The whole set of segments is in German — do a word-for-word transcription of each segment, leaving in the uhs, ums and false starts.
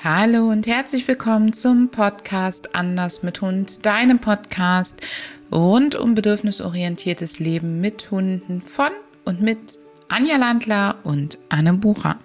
Hallo und herzlich willkommen zum Podcast Anders mit Hund, deinem Podcast rund um bedürfnisorientiertes Leben mit Hunden von und mit Anja Landler und Anne Bucher.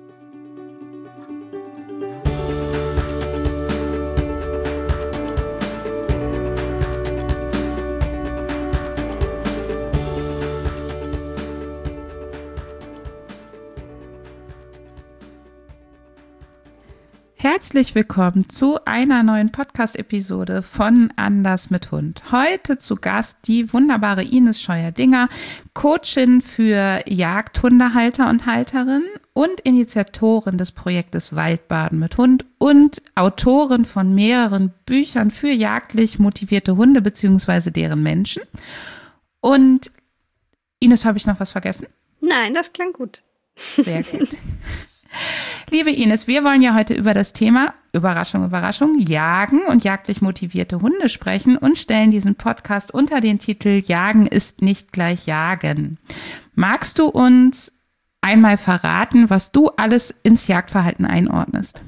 Herzlich willkommen zu einer neuen Podcast-Episode von Anders mit Hund. Heute zu Gast die wunderbare Ines Scheuer-Dinger, Coachin für Jagdhundehalter und Halterinnen und Initiatorin des Projektes Waldbaden mit Hund und Autorin von mehreren Büchern für jagdlich motivierte Hunde bzw. deren Menschen. Und Ines, habe ich noch was vergessen? Nein, das klang gut. Sehr gut. Liebe Ines, wir wollen ja heute über das Thema, Überraschung, Überraschung, Jagen und jagdlich motivierte Hunde sprechen und stellen diesen Podcast unter den Titel Jagen ist nicht gleich Jagen. Magst du uns einmal verraten, was du alles ins Jagdverhalten einordnest?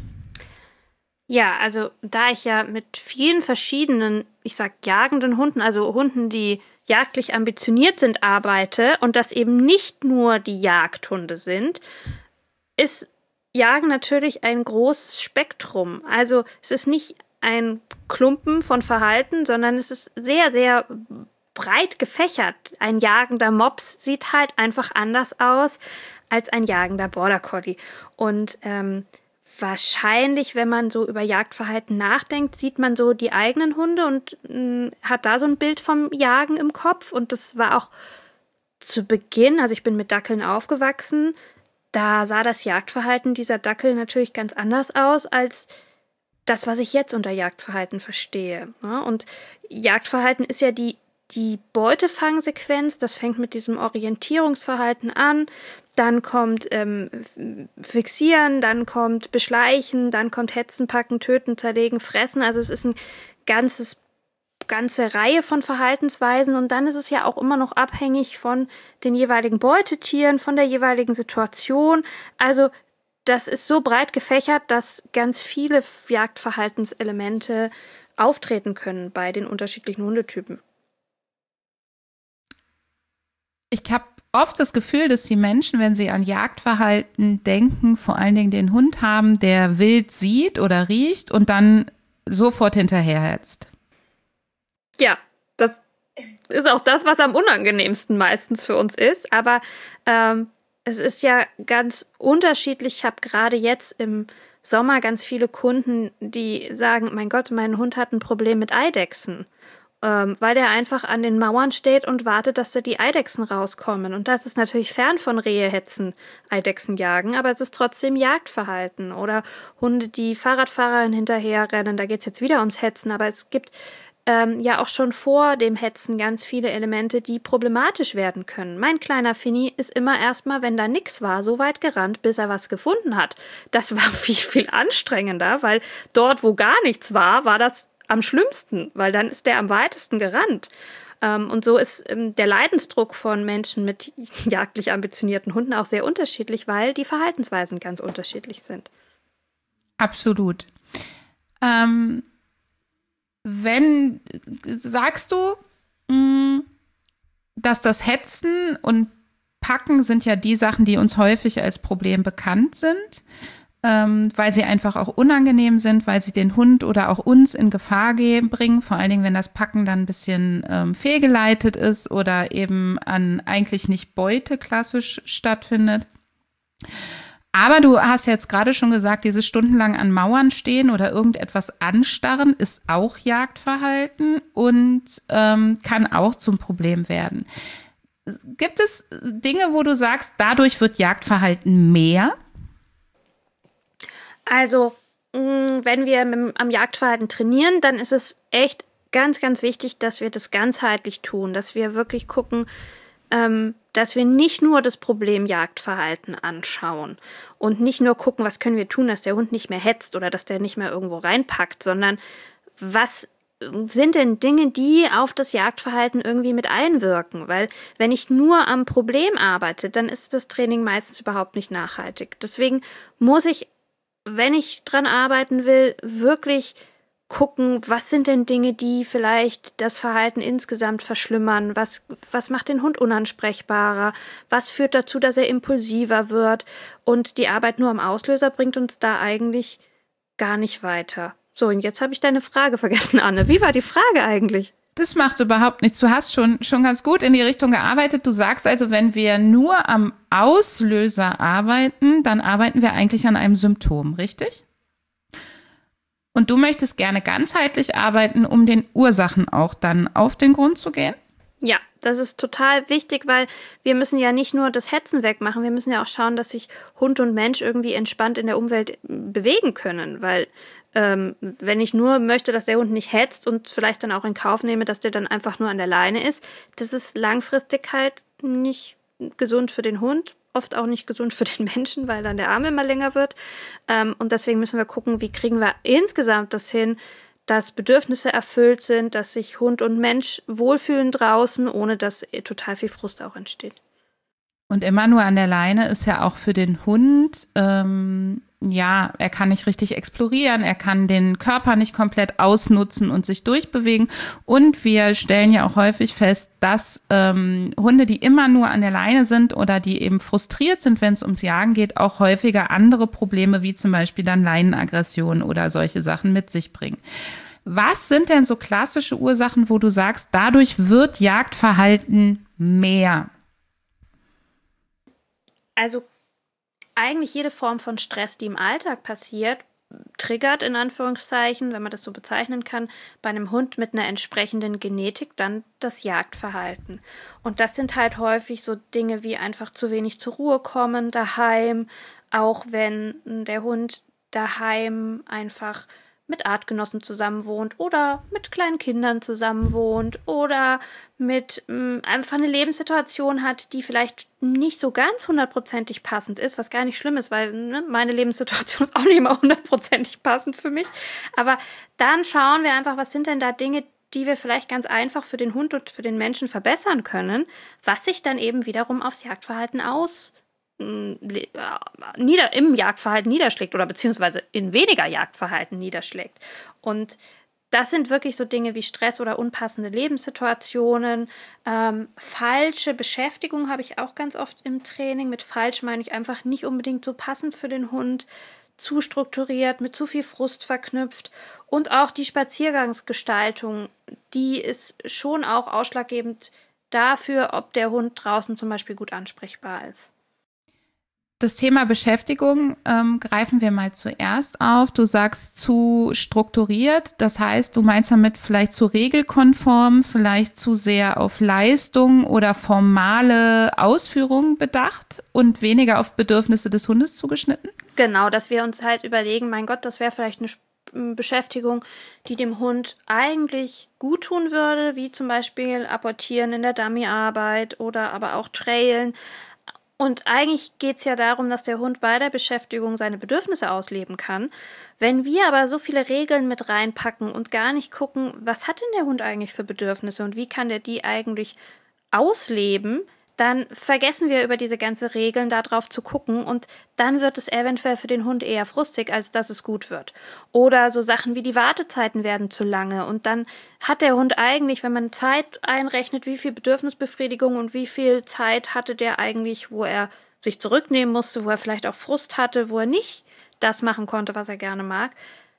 Ja, also da ich ja mit vielen verschiedenen, ich sag jagenden Hunden, also Hunden, die jagdlich ambitioniert sind, arbeite und das eben nicht nur die Jagdhunde sind, ist Jagen natürlich ein großes Spektrum. Also es ist nicht ein Klumpen von Verhalten, sondern es ist sehr, sehr breit gefächert. Ein jagender Mops sieht halt einfach anders aus als ein jagender Border Collie. Und ähm, wahrscheinlich, wenn man so über Jagdverhalten nachdenkt, sieht man so die eigenen Hunde und mh, hat da so ein Bild vom Jagen im Kopf. Und das war auch zu Beginn, also ich bin mit Dackeln aufgewachsen, da sah das Jagdverhalten dieser Dackel natürlich ganz anders aus als das, was ich jetzt unter Jagdverhalten verstehe. Und Jagdverhalten ist ja die, die Beutefangsequenz, das fängt mit diesem Orientierungsverhalten an, dann kommt ähm, Fixieren, dann kommt Beschleichen, dann kommt Hetzen, Packen, Töten, Zerlegen, Fressen. Also es ist ein ganzes ganze Reihe von Verhaltensweisen und dann ist es ja auch immer noch abhängig von den jeweiligen Beutetieren, von der jeweiligen Situation. Also das ist so breit gefächert, dass ganz viele Jagdverhaltenselemente auftreten können bei den unterschiedlichen Hundetypen. Ich habe oft das Gefühl, dass die Menschen, wenn sie an Jagdverhalten denken, vor allen Dingen den Hund haben, der wild sieht oder riecht und dann sofort hinterherhetzt. Ja, das ist auch das, was am unangenehmsten meistens für uns ist. Aber ähm, es ist ja ganz unterschiedlich. Ich habe gerade jetzt im Sommer ganz viele Kunden, die sagen, mein Gott, mein Hund hat ein Problem mit Eidechsen. Ähm, weil der einfach an den Mauern steht und wartet, dass da die Eidechsen rauskommen. Und das ist natürlich fern von Rehe hetzen, Eidechsen jagen, aber es ist trotzdem Jagdverhalten. Oder Hunde, die Fahrradfahrern hinterherrennen, da geht es jetzt wieder ums Hetzen, aber es gibt Ähm, ja auch schon vor dem Hetzen ganz viele Elemente, die problematisch werden können. Mein kleiner Finny ist immer erstmal, wenn da nichts war, so weit gerannt, bis er was gefunden hat. Das war viel, viel anstrengender, weil dort, wo gar nichts war, war das am schlimmsten, weil dann ist der am weitesten gerannt. Ähm, und so ist ähm, der Leidensdruck von Menschen mit jagdlich ambitionierten Hunden auch sehr unterschiedlich, weil die Verhaltensweisen ganz unterschiedlich sind. Absolut. Ähm Wenn, sagst du, mh, dass das Hetzen und Packen sind ja die Sachen, die uns häufig als Problem bekannt sind, ähm, weil sie einfach auch unangenehm sind, weil sie den Hund oder auch uns in Gefahr geben, bringen, vor allen Dingen, wenn das Packen dann ein bisschen ähm, fehlgeleitet ist oder eben an eigentlich nicht Beute klassisch stattfindet. Aber du hast jetzt gerade schon gesagt, dieses stundenlang an Mauern stehen oder irgendetwas anstarren ist auch Jagdverhalten und ähm, kann auch zum Problem werden. Gibt es Dinge, wo du sagst, dadurch wird Jagdverhalten mehr? Also, mh, wenn wir mit, am Jagdverhalten trainieren, dann ist es echt ganz, ganz wichtig, dass wir das ganzheitlich tun, dass wir wirklich gucken, ähm, dass wir nicht nur das Problem Jagdverhalten anschauen und nicht nur gucken, was können wir tun, dass der Hund nicht mehr hetzt oder dass der nicht mehr irgendwo reinpackt, sondern was sind denn Dinge, die auf das Jagdverhalten irgendwie mit einwirken? Weil wenn ich nur am Problem arbeite, dann ist das Training meistens überhaupt nicht nachhaltig. Deswegen muss ich wenn ich dran arbeiten will, wirklich gucken, was sind denn Dinge, die vielleicht das Verhalten insgesamt verschlimmern? Was, was macht den Hund unansprechbarer? Was führt dazu, dass er impulsiver wird? Und die Arbeit nur am Auslöser bringt uns da eigentlich gar nicht weiter. So, und jetzt habe ich deine Frage vergessen, Anne. Wie war die Frage eigentlich? Das macht überhaupt nichts. Du hast schon, schon ganz gut in die Richtung gearbeitet. Du sagst also, wenn wir nur am Auslöser arbeiten, dann arbeiten wir eigentlich an einem Symptom, richtig? Und du möchtest gerne ganzheitlich arbeiten, um den Ursachen auch dann auf den Grund zu gehen? Ja, das ist total wichtig, weil wir müssen ja nicht nur das Hetzen wegmachen, wir müssen ja auch schauen, dass sich Hund und Mensch irgendwie entspannt in der Umwelt bewegen können, weil ähm, wenn ich nur möchte, dass der Hund nicht hetzt und vielleicht dann auch in Kauf nehme, dass der dann einfach nur an der Leine ist, das ist langfristig halt nicht gesund für den Hund, oft auch nicht gesund für den Menschen, weil dann der Arm immer länger wird. Ähm, und deswegen müssen wir gucken, wie kriegen wir insgesamt das hin, dass Bedürfnisse erfüllt sind, dass sich Hund und Mensch wohlfühlen draußen, ohne dass total viel Frust auch entsteht. Und immer nur an der Leine ist ja auch für den Hund, ähm, ja, er kann nicht richtig explorieren, er kann den Körper nicht komplett ausnutzen und sich durchbewegen. Und wir stellen ja auch häufig fest, dass ähm, Hunde, die immer nur an der Leine sind oder die eben frustriert sind, wenn es ums Jagen geht, auch häufiger andere Probleme wie zum Beispiel dann Leinenaggression oder solche Sachen mit sich bringen. Was sind denn so klassische Ursachen, wo du sagst, dadurch wird Jagdverhalten mehr? Also eigentlich jede Form von Stress, die im Alltag passiert, triggert in Anführungszeichen, wenn man das so bezeichnen kann, bei einem Hund mit einer entsprechenden Genetik dann das Jagdverhalten. Und das sind halt häufig so Dinge wie einfach zu wenig zur Ruhe kommen daheim, auch wenn der Hund daheim einfach mit Artgenossen zusammenwohnt oder mit kleinen Kindern zusammenwohnt oder mit mh, einfach eine Lebenssituation hat, die vielleicht nicht so ganz hundertprozentig passend ist, was gar nicht schlimm ist, weil ne, meine Lebenssituation ist auch nicht immer hundertprozentig passend für mich. Aber dann schauen wir einfach, was sind denn da Dinge, die wir vielleicht ganz einfach für den Hund und für den Menschen verbessern können, was sich dann eben wiederum aufs Jagdverhalten aus Nieder, im Jagdverhalten niederschlägt oder beziehungsweise in weniger Jagdverhalten niederschlägt. Und das sind wirklich so Dinge wie Stress oder unpassende Lebenssituationen. Ähm, falsche Beschäftigung habe ich auch ganz oft im Training. Mit falsch meine ich einfach nicht unbedingt so passend für den Hund, zu strukturiert, mit zu viel Frust verknüpft. Und auch die Spaziergangsgestaltung, die ist schon auch ausschlaggebend dafür, ob der Hund draußen zum Beispiel gut ansprechbar ist. Das Thema Beschäftigung ähm, greifen wir mal zuerst auf. Du sagst zu strukturiert, das heißt, du meinst damit vielleicht zu regelkonform, vielleicht zu sehr auf Leistung oder formale Ausführungen bedacht und weniger auf Bedürfnisse des Hundes zugeschnitten? Genau, dass wir uns halt überlegen, mein Gott, das wäre vielleicht eine Beschäftigung, die dem Hund eigentlich gut tun würde, wie zum Beispiel Apportieren in der Dummyarbeit oder aber auch Trailen. Und eigentlich geht es ja darum, dass der Hund bei der Beschäftigung seine Bedürfnisse ausleben kann. Wenn wir aber so viele Regeln mit reinpacken und gar nicht gucken, was hat denn der Hund eigentlich für Bedürfnisse und wie kann der die eigentlich ausleben, dann vergessen wir über diese ganzen Regeln darauf zu gucken und dann wird es eventuell für den Hund eher frustig, als dass es gut wird. Oder so Sachen wie die Wartezeiten werden zu lange und dann hat der Hund eigentlich, wenn man Zeit einrechnet, wie viel Bedürfnisbefriedigung und wie viel Zeit hatte der eigentlich, wo er sich zurücknehmen musste, wo er vielleicht auch Frust hatte, wo er nicht das machen konnte, was er gerne mag,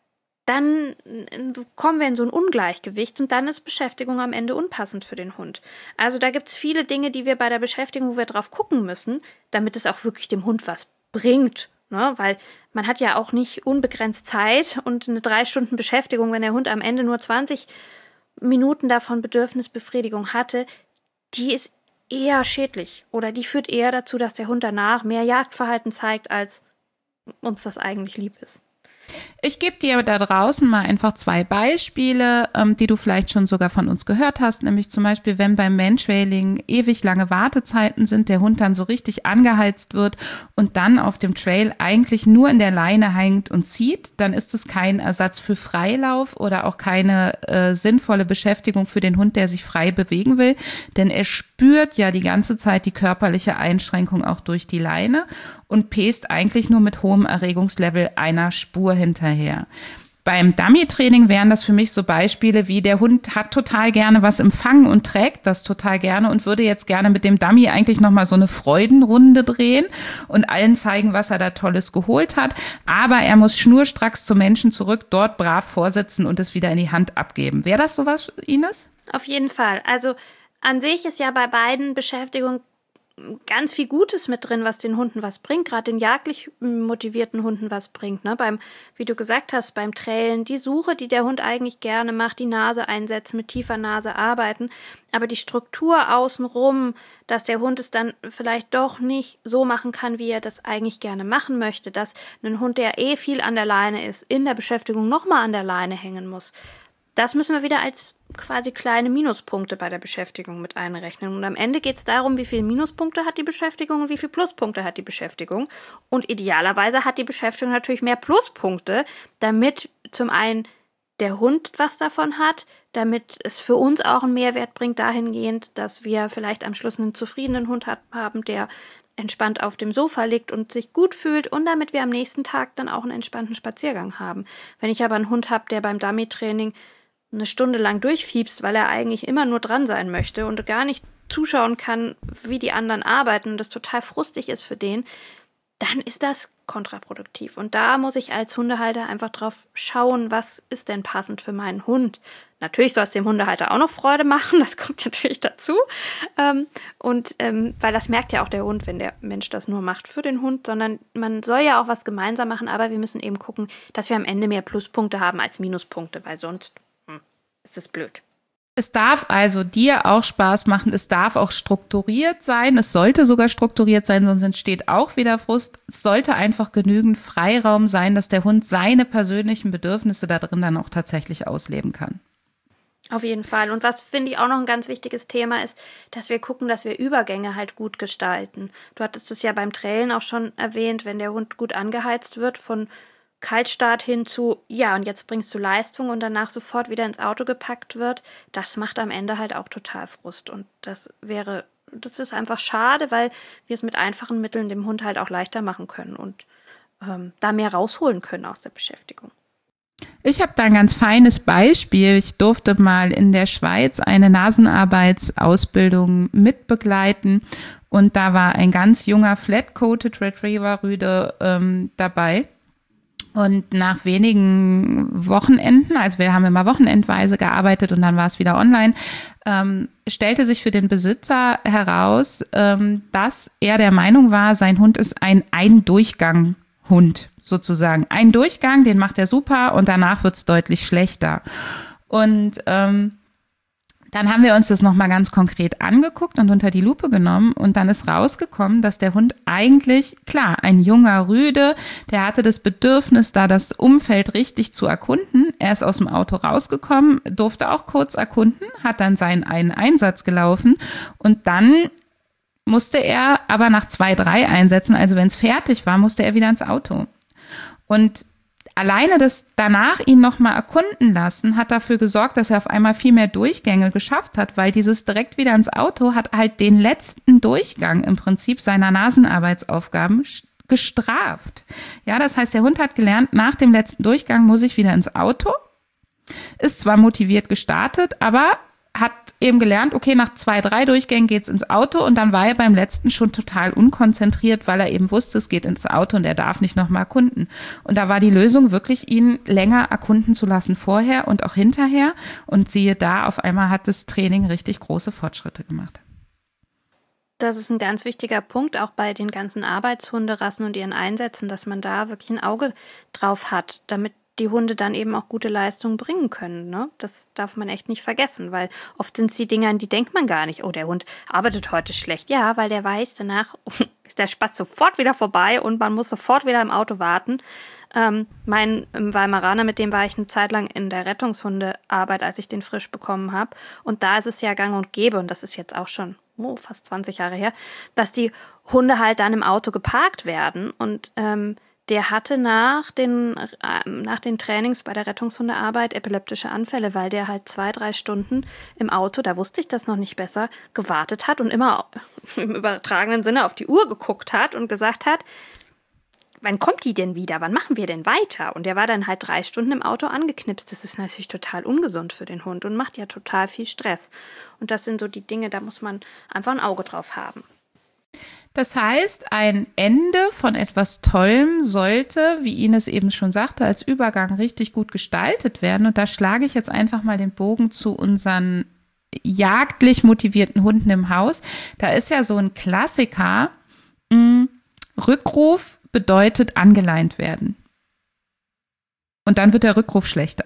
dann kommen wir in so ein Ungleichgewicht und dann ist Beschäftigung am Ende unpassend für den Hund. Also da gibt es viele Dinge, die wir bei der Beschäftigung, wo wir drauf gucken müssen, damit es auch wirklich dem Hund was bringt. Ne? Weil man hat ja auch nicht unbegrenzt Zeit und eine drei Stunden Beschäftigung, wenn der Hund am Ende nur zwanzig Minuten davon Bedürfnisbefriedigung hatte, die ist eher schädlich oder die führt eher dazu, dass der Hund danach mehr Jagdverhalten zeigt, als uns das eigentlich lieb ist. Ich gebe dir da draußen mal einfach zwei Beispiele, ähm, die du vielleicht schon sogar von uns gehört hast, nämlich zum Beispiel, wenn beim Mantrailing ewig lange Wartezeiten sind, der Hund dann so richtig angeheizt wird und dann auf dem Trail eigentlich nur in der Leine hängt und zieht, dann ist es kein Ersatz für Freilauf oder auch keine äh, sinnvolle Beschäftigung für den Hund, der sich frei bewegen will, denn er spürt ja die ganze Zeit die körperliche Einschränkung auch durch die Leine und pest eigentlich nur mit hohem Erregungslevel einer Spur hinterher. Beim Dummy-Training wären das für mich so Beispiele wie, der Hund hat total gerne was im Fang und trägt das total gerne und würde jetzt gerne mit dem Dummy eigentlich nochmal so eine Freudenrunde drehen und allen zeigen, was er da Tolles geholt hat. Aber er muss schnurstracks zum Menschen zurück, dort brav vorsitzen und es wieder in die Hand abgeben. Wäre das sowas, Ines? Auf jeden Fall. Also an sich ist ja bei beiden Beschäftigungen ganz viel Gutes mit drin, was den Hunden was bringt, gerade den jagdlich motivierten Hunden was bringt. Ne? Beim, wie du gesagt hast, beim Trailen, die Suche, die der Hund eigentlich gerne macht, die Nase einsetzen, mit tiefer Nase arbeiten, aber die Struktur außenrum, dass der Hund es dann vielleicht doch nicht so machen kann, wie er das eigentlich gerne machen möchte, dass ein Hund, der eh viel an der Leine ist, in der Beschäftigung nochmal an der Leine hängen muss. Das müssen wir wieder als quasi kleine Minuspunkte bei der Beschäftigung mit einrechnen. Und am Ende geht es darum, wie viele Minuspunkte hat die Beschäftigung und wie viele Pluspunkte hat die Beschäftigung. Und idealerweise hat die Beschäftigung natürlich mehr Pluspunkte, damit zum einen der Hund was davon hat, damit es für uns auch einen Mehrwert bringt dahingehend, dass wir vielleicht am Schluss einen zufriedenen Hund hat, haben, der entspannt auf dem Sofa liegt und sich gut fühlt und damit wir am nächsten Tag dann auch einen entspannten Spaziergang haben. Wenn ich aber einen Hund habe, der beim Dummy-Training eine Stunde lang durchfiebst, weil er eigentlich immer nur dran sein möchte und gar nicht zuschauen kann, wie die anderen arbeiten und das total frustig ist für den, dann ist das kontraproduktiv. Und da muss ich als Hundehalter einfach drauf schauen, was ist denn passend für meinen Hund. Natürlich soll es dem Hundehalter auch noch Freude machen, das kommt natürlich dazu. Ähm, und ähm, weil das merkt ja auch der Hund, wenn der Mensch das nur macht für den Hund, sondern man soll ja auch was gemeinsam machen, aber wir müssen eben gucken, dass wir am Ende mehr Pluspunkte haben als Minuspunkte, weil sonst ist das blöd. Es darf also dir auch Spaß machen, es darf auch strukturiert sein, es sollte sogar strukturiert sein, sonst entsteht auch wieder Frust. Es sollte einfach genügend Freiraum sein, dass der Hund seine persönlichen Bedürfnisse da drin dann auch tatsächlich ausleben kann. Auf jeden Fall. Und was finde ich auch noch ein ganz wichtiges Thema ist, dass wir gucken, dass wir Übergänge halt gut gestalten. Du hattest es ja beim Trailen auch schon erwähnt, wenn der Hund gut angeheizt wird von Kaltstart hin zu, ja, und jetzt bringst du Leistung und danach sofort wieder ins Auto gepackt wird, das macht am Ende halt auch total Frust. Und das wäre, das ist einfach schade, weil wir es mit einfachen Mitteln dem Hund halt auch leichter machen können und ähm, da mehr rausholen können aus der Beschäftigung. Ich habe da ein ganz feines Beispiel. Ich durfte mal in der Schweiz eine Nasenarbeitsausbildung mitbegleiten und da war ein ganz junger Flat-Coated Retriever-Rüde ähm, dabei. Und nach wenigen Wochenenden, also wir haben immer wochenendweise gearbeitet und dann war es wieder online, ähm, stellte sich für den Besitzer heraus, ähm, dass er der Meinung war, sein Hund ist ein Ein-Durchgang-Hund sozusagen. Ein Durchgang, den macht er super und danach wird es deutlich schlechter. Und ähm, dann haben wir uns das nochmal ganz konkret angeguckt und unter die Lupe genommen und dann ist rausgekommen, dass der Hund eigentlich, klar, ein junger Rüde, der hatte das Bedürfnis, da das Umfeld richtig zu erkunden. Er ist aus dem Auto rausgekommen, durfte auch kurz erkunden, hat dann seinen einen Einsatz gelaufen und dann musste er aber nach zwei, drei Einsätzen, also wenn es fertig war, musste er wieder ins Auto. Und alleine das danach ihn nochmal erkunden lassen, hat dafür gesorgt, dass er auf einmal viel mehr Durchgänge geschafft hat, weil dieses direkt wieder ins Auto hat halt den letzten Durchgang im Prinzip seiner Nasenarbeitsaufgaben gestraft. Ja, das heißt, der Hund hat gelernt, nach dem letzten Durchgang muss ich wieder ins Auto, ist zwar motiviert gestartet, aber hat eben gelernt, okay, nach zwei, drei Durchgängen geht's ins Auto und dann war er beim letzten schon total unkonzentriert, weil er eben wusste, es geht ins Auto und er darf nicht nochmal erkunden. Und da war die Lösung wirklich, ihn länger erkunden zu lassen vorher und auch hinterher und siehe da, auf einmal hat das Training richtig große Fortschritte gemacht. Das ist ein ganz wichtiger Punkt, auch bei den ganzen Arbeitshunderassen und ihren Einsätzen, dass man da wirklich ein Auge drauf hat, damit die Hunde dann eben auch gute Leistungen bringen können. Ne? Das darf man echt nicht vergessen, weil oft sind es die Dinge, an die denkt man gar nicht. Oh, der Hund arbeitet heute schlecht. Ja, weil der weiß, danach ist der Spaß sofort wieder vorbei und man muss sofort wieder im Auto warten. Ähm, mein Weimaraner, mit dem war ich eine Zeit lang in der Rettungshundearbeit, als ich den frisch bekommen habe. Und da ist es ja gang und gäbe, und das ist jetzt auch schon oh, fast zwanzig Jahre her, dass die Hunde halt dann im Auto geparkt werden. Und ähm, der hatte nach den, äh, nach den Trainings bei der Rettungshundearbeit epileptische Anfälle, weil der halt zwei, drei Stunden im Auto, da wusste ich das noch nicht besser, gewartet hat und immer im übertragenen Sinne auf die Uhr geguckt hat und gesagt hat, wann kommt die denn wieder? Wann machen wir denn weiter? Und der war dann halt drei Stunden im Auto angeknipst. Das ist natürlich total ungesund für den Hund und macht ja total viel Stress. Und das sind so die Dinge, da muss man einfach ein Auge drauf haben. Das heißt, ein Ende von etwas Tollem sollte, wie Ines eben schon sagte, als Übergang richtig gut gestaltet werden. Und da schlage ich jetzt einfach mal den Bogen zu unseren jagdlich motivierten Hunden im Haus. Da ist ja so ein Klassiker, mh, Rückruf bedeutet angeleint werden. Und dann wird der Rückruf schlechter.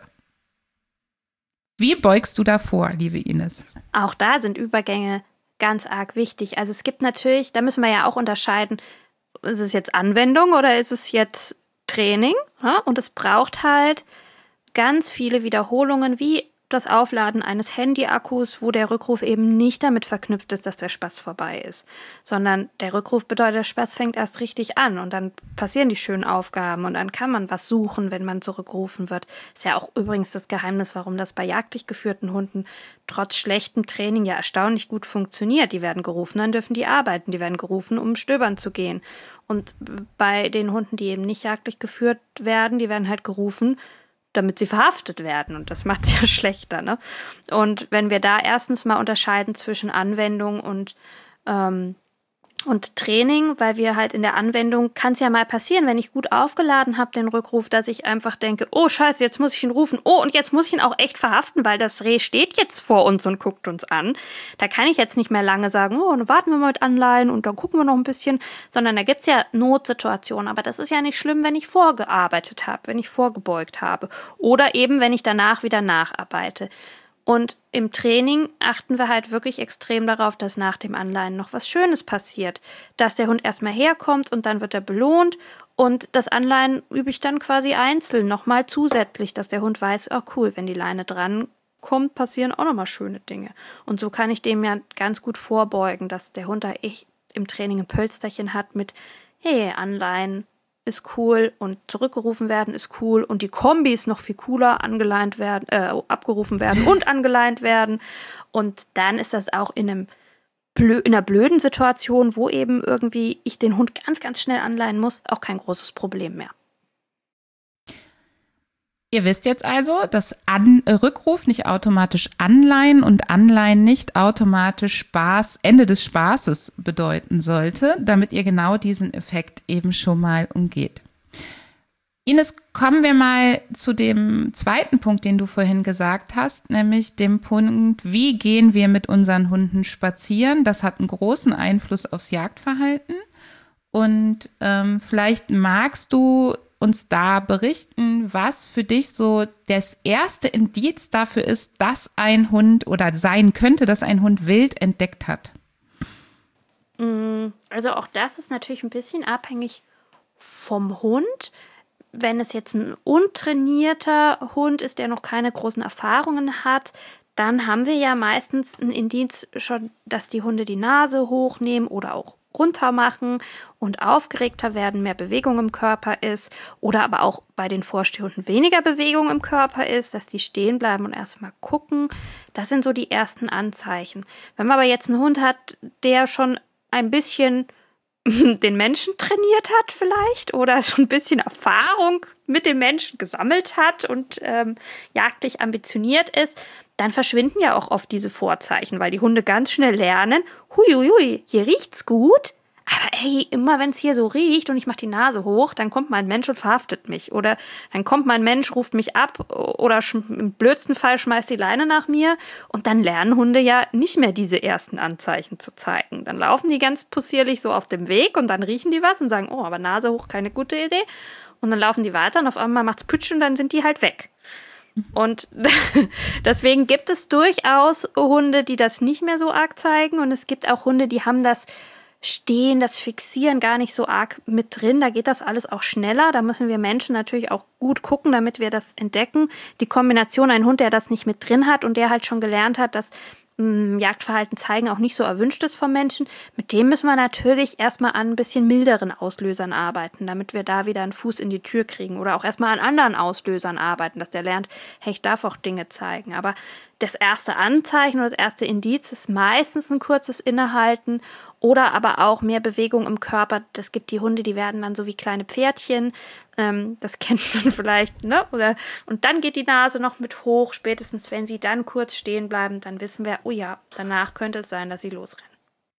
Wie beugst du da vor, liebe Ines? Auch da sind Übergänge ganz arg wichtig. Also es gibt natürlich, da müssen wir ja auch unterscheiden, ist es jetzt Anwendung oder ist es jetzt Training? Ja? Und es braucht halt ganz viele Wiederholungen, wie das Aufladen eines Handy-Akkus, wo der Rückruf eben nicht damit verknüpft ist, dass der Spaß vorbei ist, sondern der Rückruf bedeutet, der Spaß fängt erst richtig an und dann passieren die schönen Aufgaben und dann kann man was suchen, wenn man zurückgerufen wird. Ist ja auch übrigens das Geheimnis, warum das bei jagdlich geführten Hunden trotz schlechtem Training ja erstaunlich gut funktioniert. Die werden gerufen, dann dürfen die arbeiten, die werden gerufen, um stöbern zu gehen. Und bei den Hunden, die eben nicht jagdlich geführt werden, die werden halt gerufen, damit sie verhaftet werden. Und das macht es ja schlechter. Ne? Und wenn wir da erstens mal unterscheiden zwischen Anwendung und, ähm, und Training, weil wir halt in der Anwendung, kann es ja mal passieren, wenn ich gut aufgeladen habe, den Rückruf, dass ich einfach denke, oh scheiße, jetzt muss ich ihn rufen. Oh, und jetzt muss ich ihn auch echt verhaften, weil das Reh steht jetzt vor uns und guckt uns an. Da kann ich jetzt nicht mehr lange sagen, oh, dann warten wir mal mit Anleihen und dann gucken wir noch ein bisschen, sondern da gibt es ja Notsituationen. Aber das ist ja nicht schlimm, wenn ich vorgearbeitet habe, wenn ich vorgebeugt habe oder eben, wenn ich danach wieder nacharbeite. Und im Training achten wir halt wirklich extrem darauf, dass nach dem Anleihen noch was Schönes passiert. Dass der Hund erstmal herkommt und dann wird er belohnt. Und das Anleihen übe ich dann quasi einzeln nochmal zusätzlich, dass der Hund weiß, oh cool, wenn die Leine dran kommt, passieren auch nochmal schöne Dinge. Und so kann ich dem ja ganz gut vorbeugen, dass der Hund da echt im Training ein Pölsterchen hat mit, hey, Anleihen ist cool und zurückgerufen werden ist cool und die Kombis noch viel cooler angeleint werden, äh, abgerufen werden und angeleint werden. Und dann ist das auch in einem blö- in einer blöden Situation, wo eben irgendwie ich den Hund ganz, ganz schnell anleihen muss, auch kein großes Problem mehr. Ihr wisst jetzt also, dass An- Rückruf nicht automatisch Anleihen und Anleihen nicht automatisch Spaß, Ende des Spaßes bedeuten sollte, damit ihr genau diesen Effekt eben schon mal umgeht. Ines, kommen wir mal zu dem zweiten Punkt, den du vorhin gesagt hast, nämlich dem Punkt, wie gehen wir mit unseren Hunden spazieren? Das hat einen großen Einfluss aufs Jagdverhalten. Und ähm, vielleicht magst du uns da berichten, was für dich so das erste Indiz dafür ist, dass ein Hund oder sein könnte, dass ein Hund wild entdeckt hat. Also auch das ist natürlich ein bisschen abhängig vom Hund. Wenn es jetzt ein untrainierter Hund ist, der noch keine großen Erfahrungen hat, dann haben wir ja meistens ein Indiz schon, dass die Hunde die Nase hochnehmen oder auch runter machen und aufgeregter werden, mehr Bewegung im Körper ist oder aber auch bei den Vorstehhunden weniger Bewegung im Körper ist, dass die stehen bleiben und erstmal gucken. Das sind so die ersten Anzeichen. Wenn man aber jetzt einen Hund hat, der schon ein bisschen den Menschen trainiert hat vielleicht oder schon ein bisschen Erfahrung mit dem Menschen gesammelt hat und ähm, jagdlich ambitioniert ist, dann verschwinden ja auch oft diese Vorzeichen, weil die Hunde ganz schnell lernen, huiuiui, hier riecht's gut, aber ey, immer wenn es hier so riecht und ich mache die Nase hoch, dann kommt mein Mensch und verhaftet mich oder dann kommt mein Mensch, ruft mich ab oder im blödsten Fall schmeißt die Leine nach mir und dann lernen Hunde ja nicht mehr diese ersten Anzeichen zu zeigen. Dann laufen die ganz possierlich so auf dem Weg und dann riechen die was und sagen, oh, aber Nase hoch, keine gute Idee. Und dann laufen die weiter und auf einmal macht's Pütsch und dann sind die halt weg. Und deswegen gibt es durchaus Hunde, die das nicht mehr so arg zeigen und es gibt auch Hunde, die haben das Stehen, das Fixieren gar nicht so arg mit drin. Da geht das alles auch schneller. Da müssen wir Menschen natürlich auch gut gucken, damit wir das entdecken. Die Kombination, ein Hund, der das nicht mit drin hat und der halt schon gelernt hat, dass mh, Jagdverhalten zeigen auch nicht so erwünscht ist vom Menschen, mit dem müssen wir natürlich erstmal an ein bisschen milderen Auslösern arbeiten, damit wir da wieder einen Fuß in die Tür kriegen. Oder auch erstmal an anderen Auslösern arbeiten, dass der lernt, hey, ich darf auch Dinge zeigen. Aber das erste Anzeichen oder das erste Indiz ist meistens ein kurzes Innehalten oder aber auch mehr Bewegung im Körper. Das gibt die Hunde, die werden dann so wie kleine Pferdchen. Ähm, das kennt man vielleicht, ne? Oder, und dann geht die Nase noch mit hoch. Spätestens, wenn sie dann kurz stehen bleiben, dann wissen wir, oh ja, danach könnte es sein, dass sie losrennen.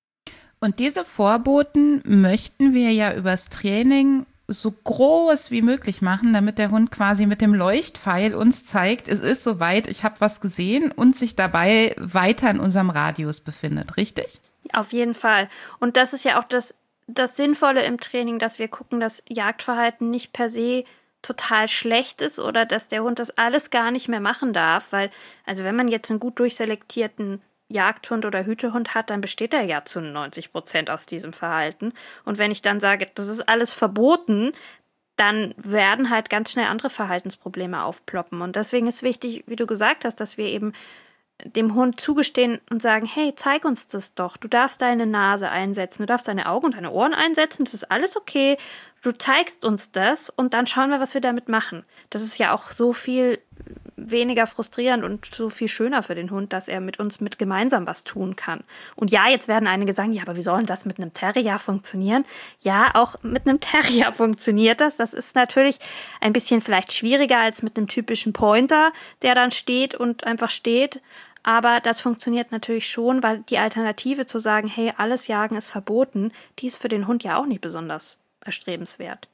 Und diese Vorboten möchten wir ja übers Training so groß wie möglich machen, damit der Hund quasi mit dem Leuchtpfeil uns zeigt, es ist soweit, ich habe was gesehen und sich dabei weiter in unserem Radius befindet, richtig? Auf jeden Fall. Und das ist ja auch das, das Sinnvolle im Training, dass wir gucken, dass Jagdverhalten nicht per se total schlecht ist oder dass der Hund das alles gar nicht mehr machen darf, weil, also wenn man jetzt einen gut durchselektierten Jagdhund oder Hütehund hat, dann besteht er ja zu neunzig Prozent aus diesem Verhalten. Und wenn ich dann sage, das ist alles verboten, dann werden halt ganz schnell andere Verhaltensprobleme aufploppen. Und deswegen ist wichtig, wie du gesagt hast, dass wir eben dem Hund zugestehen und sagen, hey, zeig uns das doch. Du darfst deine Nase einsetzen, du darfst deine Augen und deine Ohren einsetzen, das ist alles okay. Du zeigst uns das und dann schauen wir, was wir damit machen. Das ist ja auch so viel weniger frustrierend und so viel schöner für den Hund, dass er mit uns mit gemeinsam was tun kann. Und ja, jetzt werden einige sagen, ja, aber wie soll denn das mit einem Terrier funktionieren? Ja, auch mit einem Terrier funktioniert das. Das ist natürlich ein bisschen vielleicht schwieriger als mit einem typischen Pointer, der dann steht und einfach steht. Aber das funktioniert natürlich schon, weil die Alternative zu sagen, hey, alles Jagen ist verboten, die ist für den Hund ja auch nicht besonders erstrebenswert.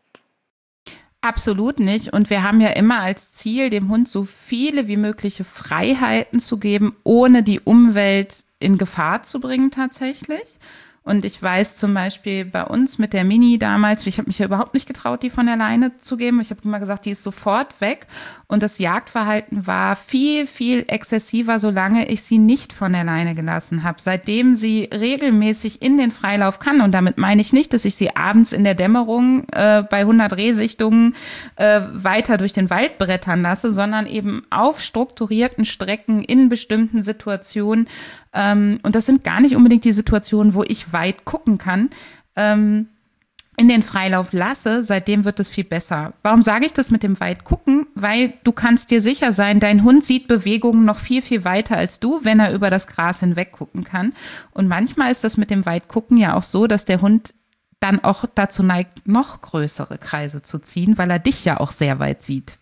Absolut nicht. Und wir haben ja immer als Ziel, dem Hund so viele wie mögliche Freiheiten zu geben, ohne die Umwelt in Gefahr zu bringen tatsächlich. Und ich weiß zum Beispiel bei uns mit der Mini damals, ich habe mich ja überhaupt nicht getraut, die von der Leine zu geben. Ich habe immer gesagt, die ist sofort weg. Und das Jagdverhalten war viel, viel exzessiver, solange ich sie nicht von der Leine gelassen habe. Seitdem sie regelmäßig in den Freilauf kann, und damit meine ich nicht, dass ich sie abends in der Dämmerung äh, bei hundert Rehsichtungen äh, weiter durch den Wald brettern lasse, sondern eben auf strukturierten Strecken in bestimmten Situationen. Ähm, und das sind gar nicht unbedingt die Situationen, wo ich weit gucken kann, ähm, in den Freilauf lasse, seitdem wird es viel besser. Warum sage ich das mit dem weit gucken? Weil du kannst dir sicher sein, dein Hund sieht Bewegungen noch viel, viel weiter als du, wenn er über das Gras hinweg gucken kann. Und manchmal ist das mit dem weit gucken ja auch so, dass der Hund dann auch dazu neigt, noch größere Kreise zu ziehen, weil er dich ja auch sehr weit sieht.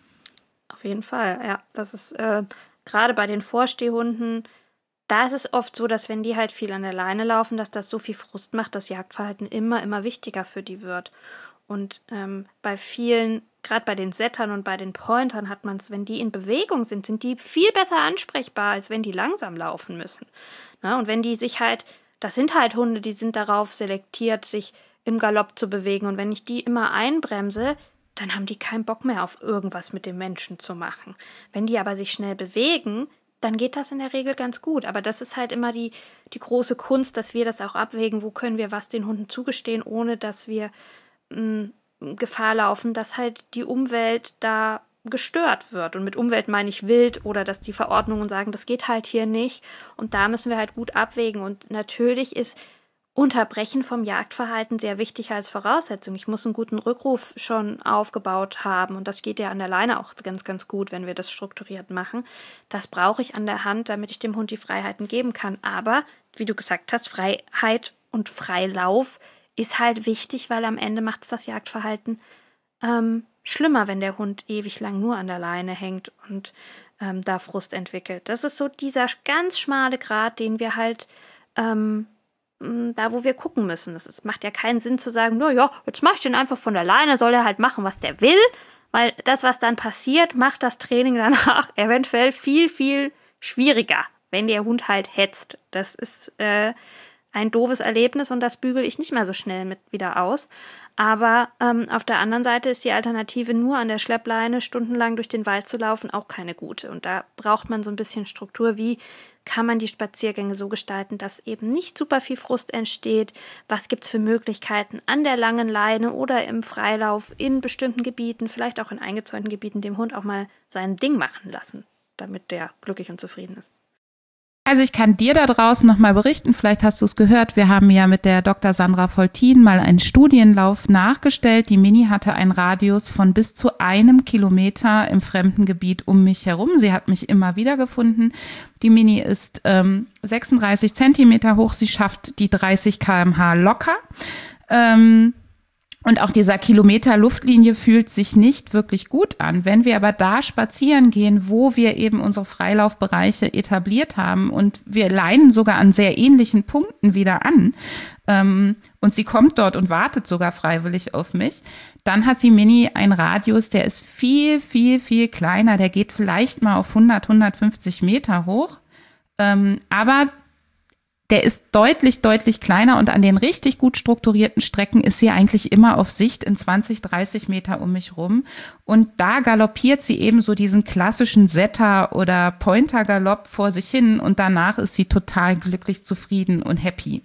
Auf jeden Fall, ja. Das ist äh, gerade bei den Vorstehhunden, da ist es oft so, dass wenn die halt viel an der Leine laufen, dass das so viel Frust macht, dass Jagdverhalten immer, immer wichtiger für die wird. Und ähm, bei vielen, gerade bei den Settern und bei den Pointern hat man es, wenn die in Bewegung sind, sind die viel besser ansprechbar, als wenn die langsam laufen müssen. Na, und wenn die sich halt, das sind halt Hunde, die sind darauf selektiert, sich im Galopp zu bewegen. Und wenn ich die immer einbremse, dann haben die keinen Bock mehr auf irgendwas mit dem Menschen zu machen. Wenn die aber sich schnell bewegen, dann geht das in der Regel ganz gut. Aber das ist halt immer die, die große Kunst, dass wir das auch abwägen, wo können wir was den Hunden zugestehen, ohne dass wir mh, Gefahr laufen, dass halt die Umwelt da gestört wird. Und mit Umwelt meine ich wild oder dass die Verordnungen sagen, das geht halt hier nicht. Und da müssen wir halt gut abwägen. Und natürlich ist Unterbrechen vom Jagdverhalten sehr wichtig als Voraussetzung. Ich muss einen guten Rückruf schon aufgebaut haben und das geht ja an der Leine auch ganz, ganz gut, wenn wir das strukturiert machen. Das brauche ich an der Hand, damit ich dem Hund die Freiheiten geben kann. Aber, wie du gesagt hast, Freiheit und Freilauf ist halt wichtig, weil am Ende macht es das Jagdverhalten ähm, schlimmer, wenn der Hund ewig lang nur an der Leine hängt und ähm, da Frust entwickelt. Das ist so dieser ganz schmale Grat, den wir halt ähm, da, wo wir gucken müssen. Es macht ja keinen Sinn zu sagen, na ja, jetzt mach ich den einfach von der Leine, soll er halt machen, was der will, weil das, was dann passiert, macht das Training danach eventuell viel, viel schwieriger, wenn der Hund halt hetzt. Das ist äh, ein doofes Erlebnis und das bügel ich nicht mehr so schnell mit wieder aus. Aber ähm, auf der anderen Seite ist die Alternative, nur an der Schleppleine stundenlang durch den Wald zu laufen, auch keine gute. Und da braucht man so ein bisschen Struktur. Wie kann man die Spaziergänge so gestalten, dass eben nicht super viel Frust entsteht? Was gibt es für Möglichkeiten an der langen Leine oder im Freilauf in bestimmten Gebieten, vielleicht auch in eingezäunten Gebieten, dem Hund auch mal sein Ding machen lassen, damit der glücklich und zufrieden ist? Also ich kann dir da draußen nochmal berichten, vielleicht hast du es gehört, wir haben ja mit der Doktor Sandra Foltin mal einen Studienlauf nachgestellt. Die Mini hatte einen Radius von bis zu einem Kilometer im fremden Gebiet um mich herum. Sie hat mich immer wieder gefunden. Die Mini ist ähm, sechsunddreißig Zentimeter hoch, sie schafft die dreißig Kilometer pro Stunde locker. Ähm, Und auch dieser Kilometer Luftlinie fühlt sich nicht wirklich gut an. Wenn wir aber da spazieren gehen, wo wir eben unsere Freilaufbereiche etabliert haben und wir leinen sogar an sehr ähnlichen Punkten wieder an ähm, und sie kommt dort und wartet sogar freiwillig auf mich, dann hat die Mini einen Radius, der ist viel, viel, viel kleiner. Der geht vielleicht mal auf hundert, hundertfünfzig Meter hoch. Ähm, aber der ist deutlich, deutlich kleiner und an den richtig gut strukturierten Strecken ist sie eigentlich immer auf Sicht in zwanzig, dreißig Meter um mich rum. Und da galoppiert sie eben so diesen klassischen Setter- oder Pointer-Galopp vor sich hin und danach ist sie total glücklich, zufrieden und happy.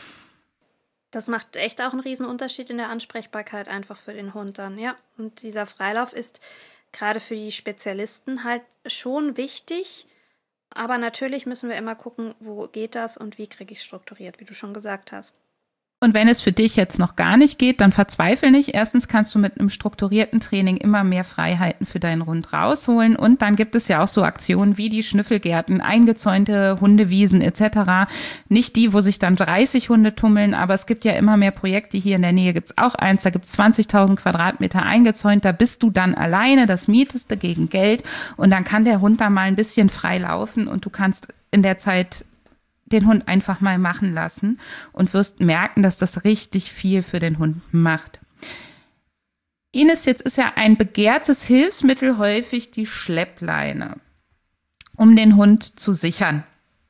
Das macht echt auch einen riesen Unterschied in der Ansprechbarkeit einfach für den Hund dann, ja. Und dieser Freilauf ist gerade für die Spezialisten halt schon wichtig. Aber natürlich müssen wir immer gucken, wo geht das und wie kriege ich es strukturiert, wie du schon gesagt hast. Und wenn es für dich jetzt noch gar nicht geht, dann verzweifel nicht. Erstens kannst du mit einem strukturierten Training immer mehr Freiheiten für deinen Hund rausholen. Und dann gibt es ja auch so Aktionen wie die Schnüffelgärten, eingezäunte Hundewiesen et cetera. Nicht die, wo sich dann dreißig Hunde tummeln, aber es gibt ja immer mehr Projekte. Hier in der Nähe gibt es auch eins, da gibt es zwanzigtausend Quadratmeter eingezäunt. Da bist du dann alleine, das mietest du gegen Geld. Und dann kann der Hund da mal ein bisschen frei laufen und du kannst in der Zeit den Hund einfach mal machen lassen und wirst merken, dass das richtig viel für den Hund macht. Ines, jetzt ist ja ein begehrtes Hilfsmittel häufig die Schleppleine, um den Hund zu sichern.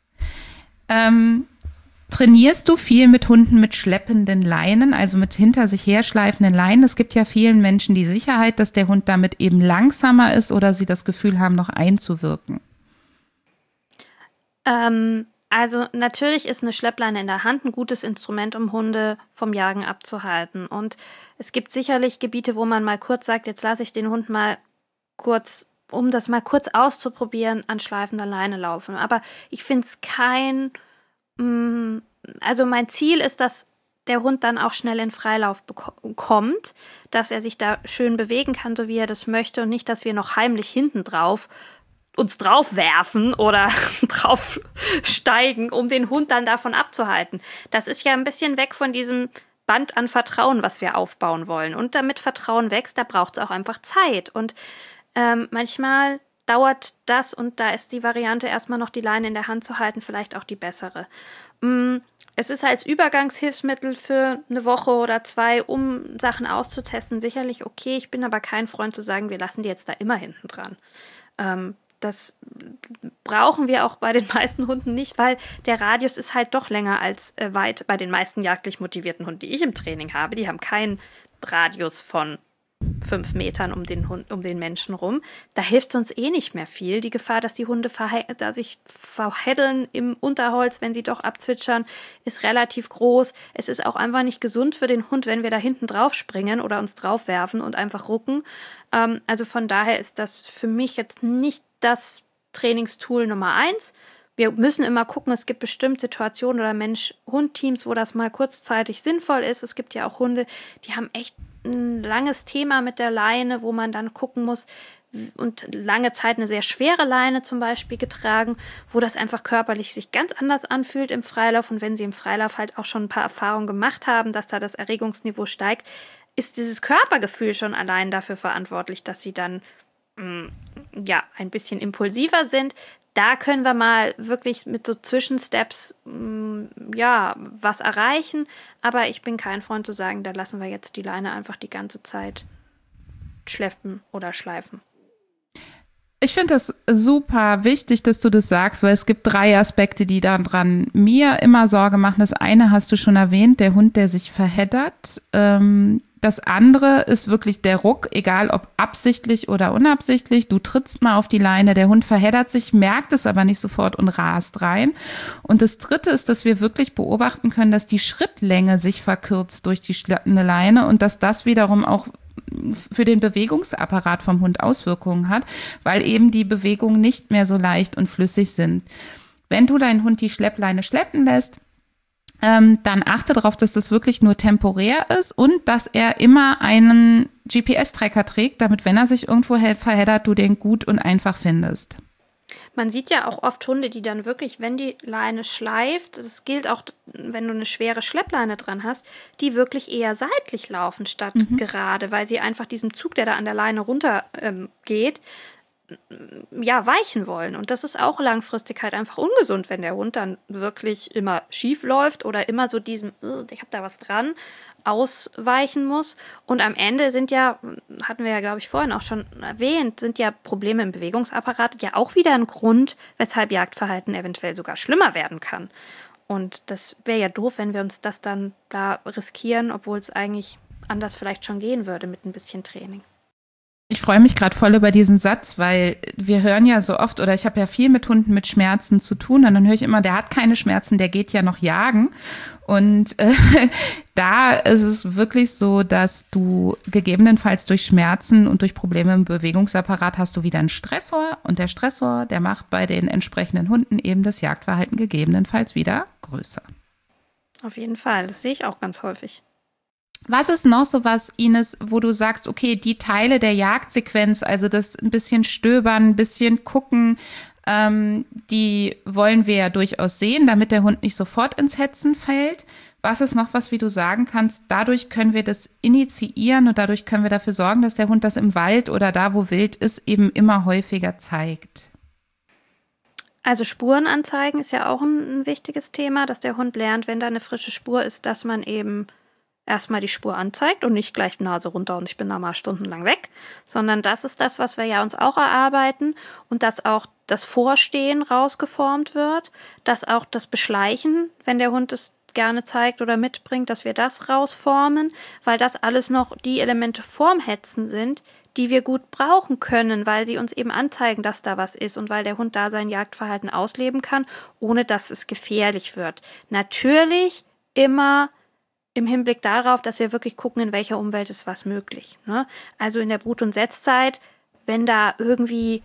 Ähm, trainierst du viel mit Hunden mit schleppenden Leinen, also mit hinter sich herschleifenden Leinen? Es gibt ja vielen Menschen die Sicherheit, dass der Hund damit eben langsamer ist oder sie das Gefühl haben, noch einzuwirken. Ähm, Also natürlich ist eine Schleppleine in der Hand ein gutes Instrument, um Hunde vom Jagen abzuhalten. Und es gibt sicherlich Gebiete, wo man mal kurz sagt, jetzt lasse ich den Hund mal kurz, um das mal kurz auszuprobieren, an schleifender Leine laufen. Aber ich finde es kein, mh, also mein Ziel ist, dass der Hund dann auch schnell in Freilauf bekommt, dass er sich da schön bewegen kann, so wie er das möchte und nicht, dass wir noch heimlich hinten drauf uns drauf werfen oder drauf steigen, um den Hund dann davon abzuhalten. Das ist ja ein bisschen weg von diesem Band an Vertrauen, was wir aufbauen wollen. Und damit Vertrauen wächst, da braucht es auch einfach Zeit. Und ähm, manchmal dauert das und da ist die Variante, erstmal noch die Leine in der Hand zu halten, vielleicht auch die bessere. Mm, es ist als Übergangshilfsmittel für eine Woche oder zwei, um Sachen auszutesten, sicherlich okay. Ich bin aber kein Freund zu sagen, wir lassen die jetzt da immer hinten dran. Ähm, Das brauchen wir auch bei den meisten Hunden nicht, weil der Radius ist halt doch länger als äh, weit bei den meisten jagdlich motivierten Hunden, die ich im Training habe. Die haben keinen Radius von fünf Metern um den Hund, um den Menschen rum. Da hilft uns eh nicht mehr viel. Die Gefahr, dass die Hunde verhe- da sich verheddeln im Unterholz, wenn sie doch abzwitschern, ist relativ groß. Es ist auch einfach nicht gesund für den Hund, wenn wir da hinten drauf springen oder uns drauf werfen und einfach rucken. Ähm, also von daher ist das für mich jetzt nicht das Trainingstool Nummer eins. Wir müssen immer gucken, es gibt bestimmt Situationen oder Mensch-Hund-Teams, wo das mal kurzzeitig sinnvoll ist. Es gibt ja auch Hunde, die haben echt ein langes Thema mit der Leine, wo man dann gucken muss und lange Zeit eine sehr schwere Leine zum Beispiel getragen, wo das einfach körperlich sich ganz anders anfühlt im Freilauf. Und wenn sie im Freilauf halt auch schon ein paar Erfahrungen gemacht haben, dass da das Erregungsniveau steigt, ist dieses Körpergefühl schon allein dafür verantwortlich, dass sie dann ja, ein bisschen impulsiver sind. Da können wir mal wirklich mit so Zwischensteps ja, was erreichen. Aber ich bin kein Freund zu sagen, da lassen wir jetzt die Leine einfach die ganze Zeit schleppen oder schleifen. Ich finde das super wichtig, dass du das sagst, weil es gibt drei Aspekte, die daran mir immer Sorge machen. Das eine hast du schon erwähnt, der Hund, der sich verheddert. Ähm, Das andere ist wirklich der Ruck, egal ob absichtlich oder unabsichtlich. Du trittst mal auf die Leine, der Hund verheddert sich, merkt es aber nicht sofort und rast rein. Und das dritte ist, dass wir wirklich beobachten können, dass die Schrittlänge sich verkürzt durch die schlappende Leine und dass das wiederum auch für den Bewegungsapparat vom Hund Auswirkungen hat, weil eben die Bewegungen nicht mehr so leicht und flüssig sind. Wenn du deinen Hund die Schleppleine schleppen lässt, ähm, dann achte darauf, dass das wirklich nur temporär ist und dass er immer einen G P S-Tracker trägt, damit, wenn er sich irgendwo verheddert, du den gut und einfach findest. Man sieht ja auch oft Hunde, die dann wirklich, wenn die Leine schleift, das gilt auch, wenn du eine schwere Schleppleine dran hast, die wirklich eher seitlich laufen statt mhm. gerade, weil sie einfach diesem Zug, der da an der Leine runter ähm, geht, ja, weichen wollen. Und das ist auch langfristig halt einfach ungesund, wenn der Hund dann wirklich immer schief läuft oder immer so diesem, ich habe da was dran, ausweichen muss. Und am Ende sind ja, hatten wir ja, glaube ich, vorhin auch schon erwähnt, sind ja Probleme im Bewegungsapparat ja auch wieder ein Grund, weshalb Jagdverhalten eventuell sogar schlimmer werden kann. Und das wäre ja doof, wenn wir uns das dann da riskieren, obwohl es eigentlich anders vielleicht schon gehen würde mit ein bisschen Training. Ich freue mich gerade voll über diesen Satz, weil wir hören ja so oft, oder ich habe ja viel mit Hunden mit Schmerzen zu tun und dann höre ich immer, der hat keine Schmerzen, der geht ja noch jagen. Und äh, da ist es wirklich so, dass du gegebenenfalls durch Schmerzen und durch Probleme im Bewegungsapparat hast du wieder einen Stressor und der Stressor, der macht bei den entsprechenden Hunden eben das Jagdverhalten gegebenenfalls wieder größer. Auf jeden Fall, das sehe ich auch ganz häufig. Was ist noch so was, Ines, wo du sagst, okay, die Teile der Jagdsequenz, also das ein bisschen stöbern, ein bisschen gucken, ähm, die wollen wir ja durchaus sehen, damit der Hund nicht sofort ins Hetzen fällt. Was ist noch was, wie du sagen kannst, dadurch können wir das initiieren und dadurch können wir dafür sorgen, dass der Hund das im Wald oder da, wo wild ist, eben immer häufiger zeigt? Also Spuren anzeigen ist ja auch ein, ein wichtiges Thema, dass der Hund lernt, wenn da eine frische Spur ist, dass man eben erstmal die Spur anzeigt und nicht gleich Nase runter und ich bin da mal stundenlang weg, sondern das ist das, was wir ja uns auch erarbeiten und dass auch das Vorstehen rausgeformt wird, dass auch das Beschleichen, wenn der Hund es gerne zeigt oder mitbringt, dass wir das rausformen, weil das alles noch die Elemente vorm Hetzen sind, die wir gut brauchen können, weil sie uns eben anzeigen, dass da was ist und weil der Hund da sein Jagdverhalten ausleben kann, ohne dass es gefährlich wird. Natürlich immer im Hinblick darauf, dass wir wirklich gucken, in welcher Umwelt ist was möglich. Ne? Also in der Brut- und Setzzeit, wenn da irgendwie,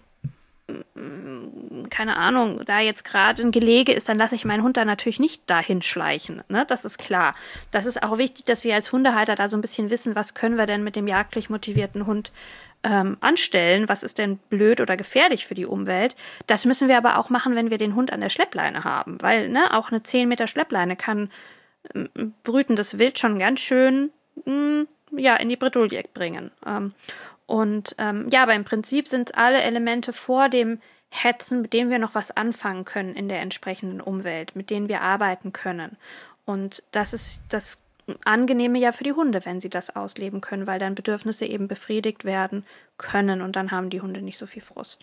keine Ahnung, da jetzt gerade ein Gelege ist, dann lasse ich meinen Hund da natürlich nicht dahin schleichen. Ne? Das ist klar. Das ist auch wichtig, dass wir als Hundehalter da so ein bisschen wissen, was können wir denn mit dem jagdlich motivierten Hund ähm, anstellen, was ist denn blöd oder gefährlich für die Umwelt. Das müssen wir aber auch machen, wenn wir den Hund an der Schleppleine haben, weil ne, auch eine zehn Meter Schleppleine kann brütendes Wild schon ganz schön mh, ja, in die Bredouille bringen. Ähm, und ähm, ja, aber im Prinzip sind es alle Elemente vor dem Hetzen, mit denen wir noch was anfangen können in der entsprechenden Umwelt, mit denen wir arbeiten können. Und das ist das Angenehme ja für die Hunde, wenn sie das ausleben können, weil dann Bedürfnisse eben befriedigt werden können und dann haben die Hunde nicht so viel Frust.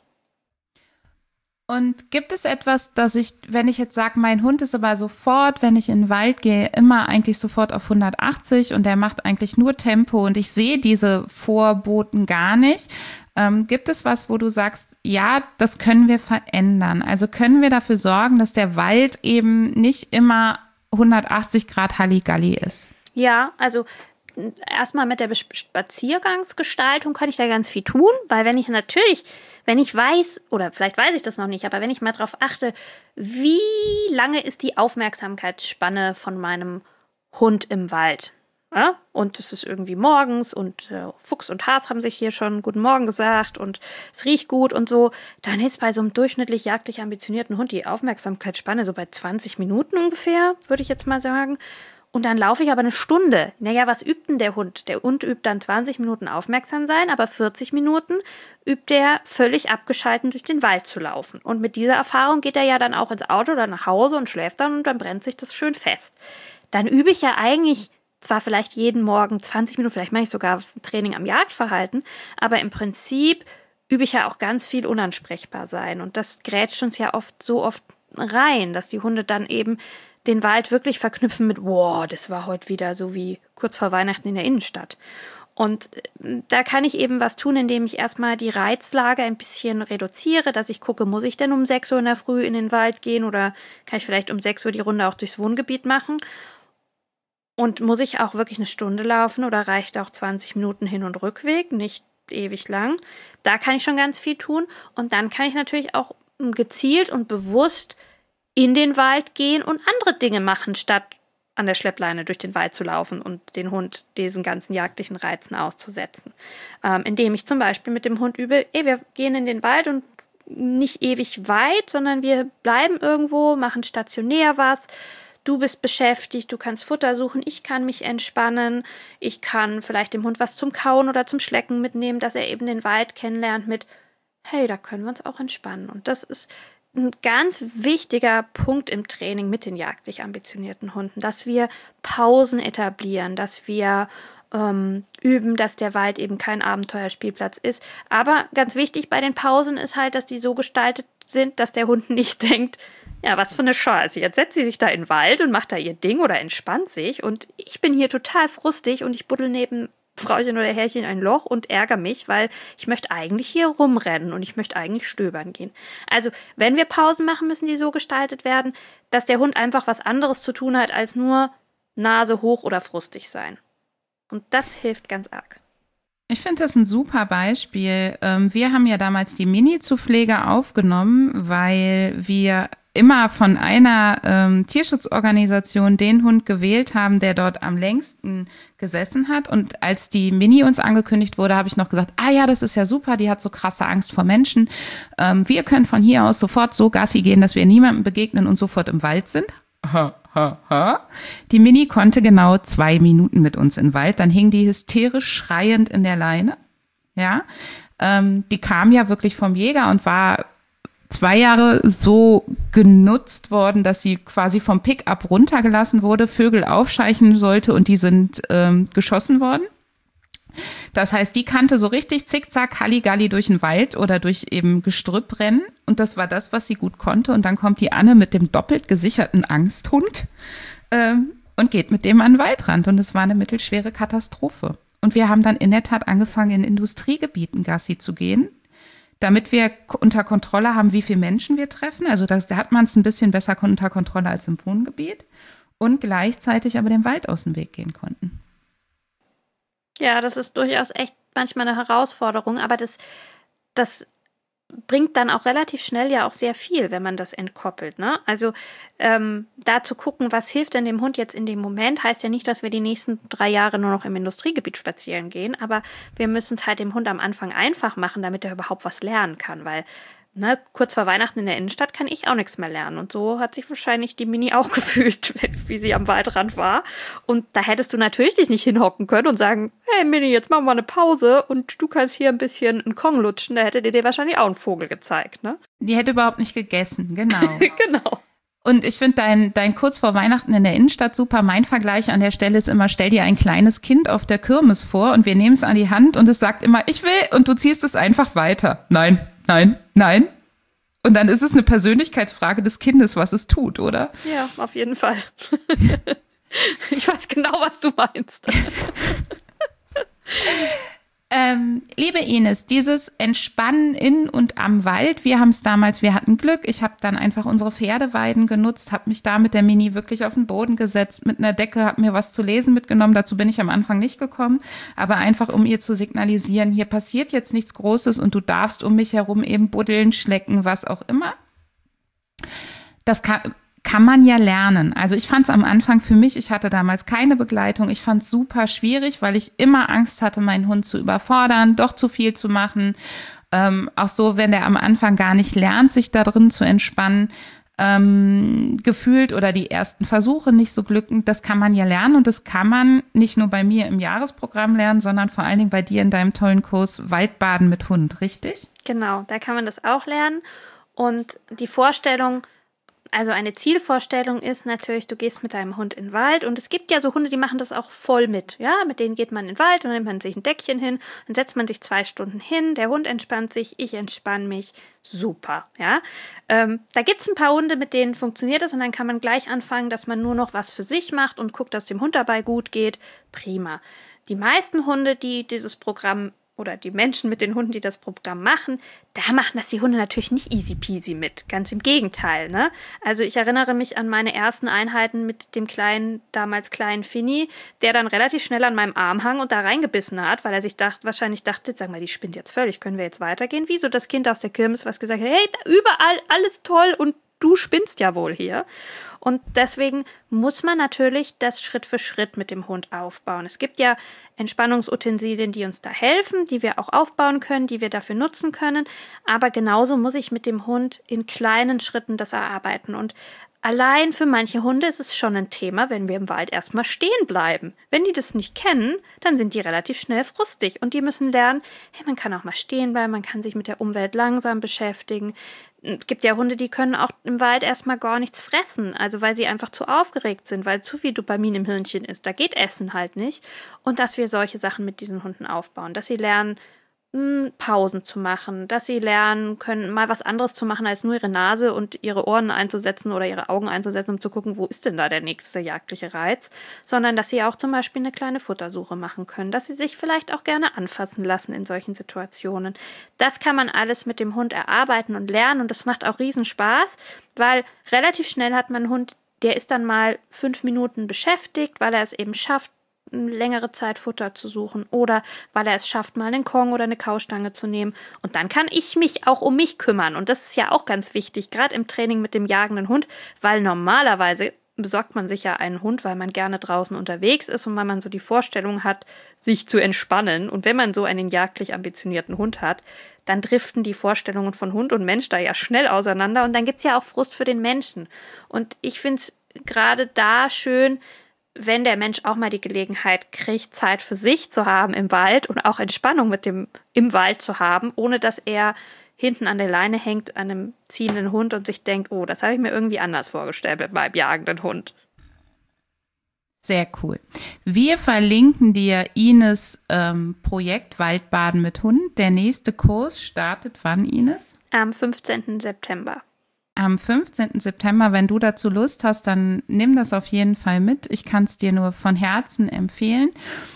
Und gibt es etwas, dass ich, wenn ich jetzt sage, mein Hund ist aber sofort, wenn ich in den Wald gehe, immer eigentlich sofort auf hundertachtzig und der macht eigentlich nur Tempo und ich sehe diese Vorboten gar nicht. Ähm, gibt es was, wo du sagst, ja, das können wir verändern? Also können wir dafür sorgen, dass der Wald eben nicht immer hundertachtzig Grad Halligalli ist? Ja, also erstmal mit der Spaziergangsgestaltung kann ich da ganz viel tun, weil wenn ich natürlich, wenn ich weiß, oder vielleicht weiß ich das noch nicht, aber wenn ich mal darauf achte, wie lange ist die Aufmerksamkeitsspanne von meinem Hund im Wald? Ja? Und es ist irgendwie morgens und äh, Fuchs und Has haben sich hier schon Guten Morgen gesagt und es riecht gut und so, dann ist bei so einem durchschnittlich jagdlich ambitionierten Hund die Aufmerksamkeitsspanne so bei zwanzig Minuten ungefähr, würde ich jetzt mal sagen. Und dann laufe ich aber eine Stunde. Naja, was übt denn der Hund? Der Hund übt dann zwanzig Minuten aufmerksam sein, aber vierzig Minuten übt er völlig abgeschalten durch den Wald zu laufen. Und mit dieser Erfahrung geht er ja dann auch ins Auto oder nach Hause und schläft dann und dann brennt sich das schön fest. Dann übe ich ja eigentlich zwar vielleicht jeden Morgen zwanzig Minuten, vielleicht mache ich sogar Training am Jagdverhalten, aber im Prinzip übe ich ja auch ganz viel unansprechbar sein. Und das grätscht uns ja oft so oft rein, dass die Hunde dann eben den Wald wirklich verknüpfen mit, wow, das war heute wieder so wie kurz vor Weihnachten in der Innenstadt. Und da kann ich eben was tun, indem ich erstmal die Reizlage ein bisschen reduziere, dass ich gucke, muss ich denn um sechs Uhr in der Früh in den Wald gehen oder kann ich vielleicht um sechs Uhr die Runde auch durchs Wohngebiet machen? Und muss ich auch wirklich eine Stunde laufen oder reicht auch zwanzig Minuten Hin- und Rückweg, nicht ewig lang? Da kann ich schon ganz viel tun. Und dann kann ich natürlich auch gezielt und bewusst in den Wald gehen und andere Dinge machen, statt an der Schleppleine durch den Wald zu laufen und den Hund diesen ganzen jagdlichen Reizen auszusetzen. Ähm, indem ich zum Beispiel mit dem Hund übe, ey, wir gehen in den Wald und nicht ewig weit, sondern wir bleiben irgendwo, machen stationär was. Du bist beschäftigt, du kannst Futter suchen, ich kann mich entspannen, ich kann vielleicht dem Hund was zum Kauen oder zum Schlecken mitnehmen, dass er eben den Wald kennenlernt mit, hey, da können wir uns auch entspannen. Und das ist ein ganz wichtiger Punkt im Training mit den jagdlich ambitionierten Hunden, dass wir Pausen etablieren, dass wir ähm, üben, dass der Wald eben kein Abenteuerspielplatz ist. Aber ganz wichtig bei den Pausen ist halt, dass die so gestaltet sind, dass der Hund nicht denkt, ja, was für eine Scheiße, jetzt setzt sie sich da in den Wald und macht da ihr Ding oder entspannt sich und ich bin hier total frustig und ich buddel neben Frauchen oder Herrchen ein Loch und ärgere mich, weil ich möchte eigentlich hier rumrennen und ich möchte eigentlich stöbern gehen. Also, wenn wir Pausen machen, müssen die so gestaltet werden, dass der Hund einfach was anderes zu tun hat, als nur Nase hoch oder frustig sein. Und das hilft ganz arg. Ich finde das ein super Beispiel. Wir haben ja damals die Mini zu Pflege aufgenommen, weil wir immer von einer ähm, Tierschutzorganisation den Hund gewählt haben, der dort am längsten gesessen hat. Und als die Mini uns angekündigt wurde, habe ich noch gesagt, ah ja, das ist ja super, die hat so krasse Angst vor Menschen. Ähm, wir können von hier aus sofort so Gassi gehen, dass wir niemandem begegnen und sofort im Wald sind. Ha, ha, ha. Die Mini konnte genau zwei Minuten mit uns im Wald. Dann hing die hysterisch schreiend in der Leine. Ja, ähm, die kam ja wirklich vom Jäger und war zwei Jahre so genutzt worden, dass sie quasi vom Pickup runtergelassen wurde, Vögel aufscheuchen sollte und die sind ähm, geschossen worden. Das heißt, die kannte so richtig zickzack Halligalli durch den Wald oder durch eben Gestrüpp rennen und das war das, was sie gut konnte. Und dann kommt die Anne mit dem doppelt gesicherten Angsthund ähm, und geht mit dem an den Waldrand und es war eine mittelschwere Katastrophe. Und wir haben dann in der Tat angefangen, in Industriegebieten Gassi zu gehen, damit wir unter Kontrolle haben, wie viele Menschen wir treffen. Also das, da hat man es ein bisschen besser unter Kontrolle als im Wohngebiet und gleichzeitig aber dem Wald aus dem Weg gehen konnten. Ja, das ist durchaus echt manchmal eine Herausforderung, aber das, das bringt dann auch relativ schnell ja auch sehr viel, wenn man das entkoppelt, ne? Also ähm, da zu gucken, was hilft denn dem Hund jetzt in dem Moment, heißt ja nicht, dass wir die nächsten drei Jahre nur noch im Industriegebiet spazieren gehen, aber wir müssen es halt dem Hund am Anfang einfach machen, damit er überhaupt was lernen kann, weil ne, kurz vor Weihnachten in der Innenstadt kann ich auch nichts mehr lernen. Und so hat sich wahrscheinlich die Mini auch gefühlt, wie sie am Waldrand war. Und da hättest du natürlich dich nicht hinhocken können und sagen, hey Mini, jetzt machen wir eine Pause und du kannst hier ein bisschen einen Kong lutschen. Da hätte dir dir wahrscheinlich auch einen Vogel gezeigt, ne? Die hätte überhaupt nicht gegessen, genau. Genau. Und ich finde dein, dein kurz vor Weihnachten in der Innenstadt super. Mein Vergleich an der Stelle ist immer, stell dir ein kleines Kind auf der Kirmes vor und wir nehmen es an die Hand und es sagt immer, ich will, und du ziehst es einfach weiter. Nein, nein, nein. Und dann ist es eine Persönlichkeitsfrage des Kindes, was es tut, oder? Ja, auf jeden Fall. Ich weiß genau, was du meinst. Ähm, liebe Ines, dieses Entspannen in und am Wald, wir haben es damals, wir hatten Glück, ich habe dann einfach unsere Pferdeweiden genutzt, habe mich da mit der Mini wirklich auf den Boden gesetzt, mit einer Decke, habe mir was zu lesen mitgenommen, dazu bin ich am Anfang nicht gekommen, aber einfach um ihr zu signalisieren, hier passiert jetzt nichts Großes und du darfst um mich herum eben buddeln, schlecken, was auch immer. Das kann... Kann man ja lernen. Also ich fand es am Anfang für mich, ich hatte damals keine Begleitung, ich fand es super schwierig, weil ich immer Angst hatte, meinen Hund zu überfordern, doch zu viel zu machen. Ähm, auch so, wenn der am Anfang gar nicht lernt, sich da drin zu entspannen, ähm, gefühlt oder die ersten Versuche nicht so glückend, das kann man ja lernen und das kann man nicht nur bei mir im Jahresprogramm lernen, sondern vor allen Dingen bei dir in deinem tollen Kurs Waldbaden mit Hund, richtig? Genau, da kann man das auch lernen und die Vorstellung, also eine Zielvorstellung ist natürlich, du gehst mit deinem Hund in den Wald und es gibt ja so Hunde, die machen das auch voll mit. Ja, mit denen geht man in den Wald und dann nimmt man sich ein Deckchen hin, dann setzt man sich zwei Stunden hin, der Hund entspannt sich, ich entspanne mich, super. Ja, ähm, da gibt es ein paar Hunde, mit denen funktioniert das und dann kann man gleich anfangen, dass man nur noch was für sich macht und guckt, dass dem Hund dabei gut geht. Prima. Die meisten Hunde, die dieses Programm oder die Menschen mit den Hunden, die das Programm machen, da machen das die Hunde natürlich nicht easy peasy mit. Ganz im Gegenteil, ne? Also ich erinnere mich an meine ersten Einheiten mit dem kleinen, damals kleinen Finny, der dann relativ schnell an meinem Arm hang und da reingebissen hat, weil er sich dacht, wahrscheinlich dachte, sag mal, die spinnt jetzt völlig, können wir jetzt weitergehen? Wie so das Kind aus der Kirmes, was gesagt hat, hey, da überall alles toll und du spinnst ja wohl hier. Und deswegen muss man natürlich das Schritt für Schritt mit dem Hund aufbauen. Es gibt ja Entspannungsutensilien, die uns da helfen, die wir auch aufbauen können, die wir dafür nutzen können. Aber genauso muss ich mit dem Hund in kleinen Schritten das erarbeiten. Und allein für manche Hunde ist es schon ein Thema, wenn wir im Wald erstmal stehen bleiben. Wenn die das nicht kennen, dann sind die relativ schnell frustig. Und die müssen lernen, hey, man kann auch mal stehen bleiben, man kann sich mit der Umwelt langsam beschäftigen. Es gibt ja Hunde, die können auch im Wald erstmal gar nichts fressen, also weil sie einfach zu aufgeregt sind, weil zu viel Dopamin im Hirnchen ist. Da geht Essen halt nicht. Und dass wir solche Sachen mit diesen Hunden aufbauen, dass sie lernen, Pausen zu machen, dass sie lernen können, mal was anderes zu machen, als nur ihre Nase und ihre Ohren einzusetzen oder ihre Augen einzusetzen, um zu gucken, wo ist denn da der nächste jagdliche Reiz, sondern dass sie auch zum Beispiel eine kleine Futtersuche machen können, dass sie sich vielleicht auch gerne anfassen lassen in solchen Situationen. Das kann man alles mit dem Hund erarbeiten und lernen und das macht auch riesen Spaß, weil relativ schnell hat man einen Hund, der ist dann mal fünf Minuten beschäftigt, weil er es eben schafft, längere Zeit Futter zu suchen oder weil er es schafft, mal einen Kong oder eine Kaustange zu nehmen. Und dann kann ich mich auch um mich kümmern. Und das ist ja auch ganz wichtig, gerade im Training mit dem jagenden Hund, weil normalerweise besorgt man sich ja einen Hund, weil man gerne draußen unterwegs ist und weil man so die Vorstellung hat, sich zu entspannen. Und wenn man so einen jagdlich ambitionierten Hund hat, dann driften die Vorstellungen von Hund und Mensch da ja schnell auseinander. Und dann gibt es ja auch Frust für den Menschen. Und ich finde es gerade da schön, wenn der Mensch auch mal die Gelegenheit kriegt, Zeit für sich zu haben im Wald und auch Entspannung mit dem im Wald zu haben, ohne dass er hinten an der Leine hängt an einem ziehenden Hund und sich denkt, oh, das habe ich mir irgendwie anders vorgestellt mit meinem jagenden Hund. Sehr cool. Wir verlinken dir Ines ähm, Projekt Waldbaden mit Hund. Der nächste Kurs startet wann, Ines? Am fünfzehnten September. Am fünfzehnten September, wenn du dazu Lust hast, dann nimm das auf jeden Fall mit. Ich kann es dir nur von Herzen empfehlen.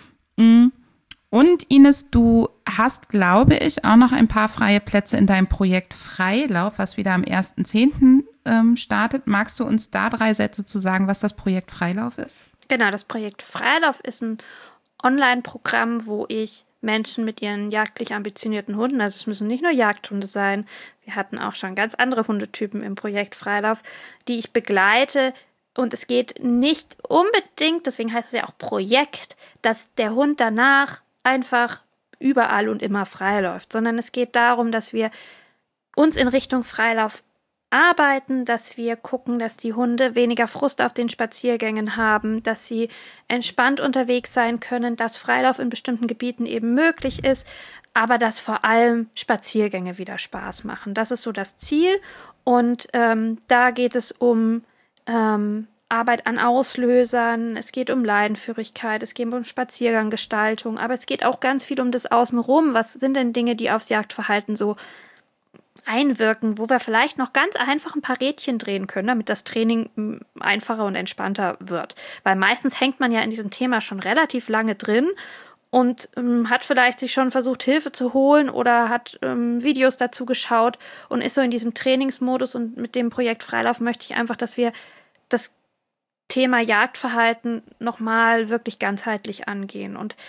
Und Ines, du hast, glaube ich, auch noch ein paar freie Plätze in deinem Projekt Freilauf, was wieder am ersten zehnten ähm, startet. Magst du uns da drei Sätze zu sagen, was das Projekt Freilauf ist? Genau, das Projekt Freilauf ist ein Online-Programm, wo ich Menschen mit ihren jagdlich ambitionierten Hunden, also es müssen nicht nur Jagdhunde sein, wir hatten auch schon ganz andere Hundetypen im Projekt Freilauf, die ich begleite. Und es geht nicht unbedingt, deswegen heißt es ja auch Projekt, dass der Hund danach einfach überall und immer frei läuft, sondern es geht darum, dass wir uns in Richtung Freilauf arbeiten, dass wir gucken, dass die Hunde weniger Frust auf den Spaziergängen haben, dass sie entspannt unterwegs sein können, dass Freilauf in bestimmten Gebieten eben möglich ist, aber dass vor allem Spaziergänge wieder Spaß machen. Das ist so das Ziel und ähm, da geht es um ähm, Arbeit an Auslösern, es geht um Leinenführigkeit, es geht um Spazierganggestaltung, aber es geht auch ganz viel um das Außenrum. Was sind denn Dinge, die aufs Jagdverhalten so einwirken, wo wir vielleicht noch ganz einfach ein paar Rädchen drehen können, damit das Training einfacher und entspannter wird. Weil meistens hängt man ja in diesem Thema schon relativ lange drin und ähm, hat vielleicht sich schon versucht, Hilfe zu holen oder hat ähm, Videos dazu geschaut und ist so in diesem Trainingsmodus. Und mit dem Projekt Freilauf möchte ich einfach, dass wir das Thema Jagdverhalten nochmal wirklich ganzheitlich angehen. Und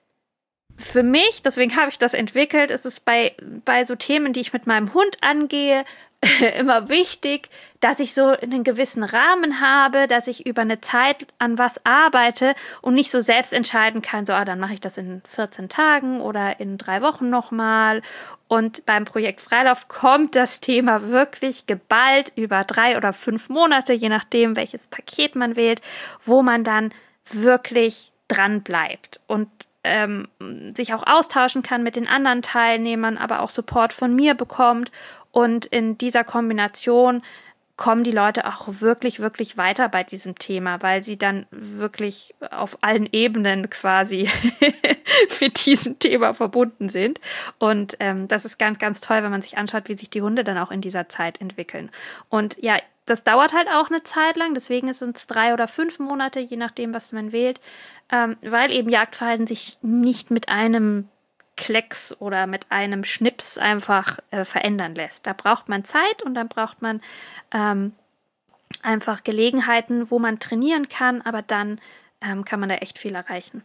für mich, deswegen habe ich das entwickelt, ist es bei, bei so Themen, die ich mit meinem Hund angehe, immer wichtig, dass ich so einen gewissen Rahmen habe, dass ich über eine Zeit an was arbeite und nicht so selbst entscheiden kann, so, ah, dann mache ich das in vierzehn Tagen oder in drei Wochen nochmal. Und beim Projekt Freilauf kommt das Thema wirklich geballt über drei oder fünf Monate, je nachdem, welches Paket man wählt, wo man dann wirklich dran bleibt und Ähm, sich auch austauschen kann mit den anderen Teilnehmern, aber auch Support von mir bekommt. Und in dieser Kombination kommen die Leute auch wirklich, wirklich weiter bei diesem Thema, weil sie dann wirklich auf allen Ebenen quasi mit diesem Thema verbunden sind. Und ähm, das ist ganz, ganz toll, wenn man sich anschaut, wie sich die Hunde dann auch in dieser Zeit entwickeln. Und ja, das dauert halt auch eine Zeit lang, deswegen sind es drei oder fünf Monate, je nachdem, was man wählt, ähm, weil eben Jagdverhalten sich nicht mit einem Klecks oder mit einem Schnips einfach äh, verändern lässt. Da braucht man Zeit und dann braucht man ähm, einfach Gelegenheiten, wo man trainieren kann, aber dann ähm, kann man da echt viel erreichen.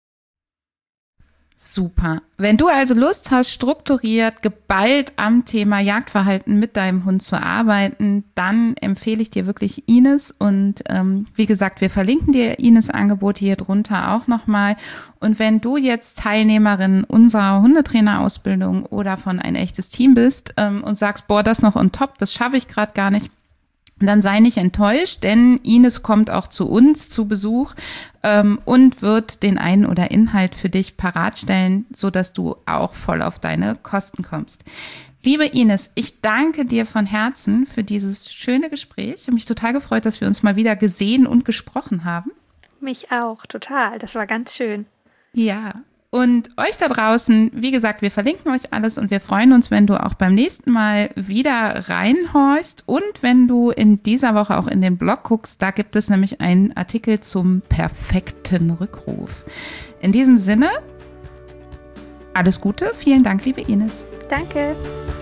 Super. Wenn du also Lust hast, strukturiert, geballt am Thema Jagdverhalten mit deinem Hund zu arbeiten, dann empfehle ich dir wirklich Ines. Und ähm, wie gesagt, wir verlinken dir Ines Angebote hier drunter auch nochmal. Und wenn du jetzt Teilnehmerin unserer Hundetrainerausbildung oder von ein echtes Team bist ähm, und sagst, boah, das noch on top, das schaffe ich gerade gar nicht, dann sei nicht enttäuscht, denn Ines kommt auch zu uns zu Besuch ähm, und wird den einen oder Inhalt für dich parat stellen, sodass du auch voll auf deine Kosten kommst. Liebe Ines, ich danke dir von Herzen für dieses schöne Gespräch. Ich habe mich total gefreut, dass wir uns mal wieder gesehen und gesprochen haben. Mich auch, total. Das war ganz schön. Ja. Und euch da draußen, wie gesagt, wir verlinken euch alles und wir freuen uns, wenn du auch beim nächsten Mal wieder reinhorchst und wenn du in dieser Woche auch in den Blog guckst, da gibt es nämlich einen Artikel zum perfekten Rückruf. In diesem Sinne, alles Gute, vielen Dank, liebe Ines. Danke.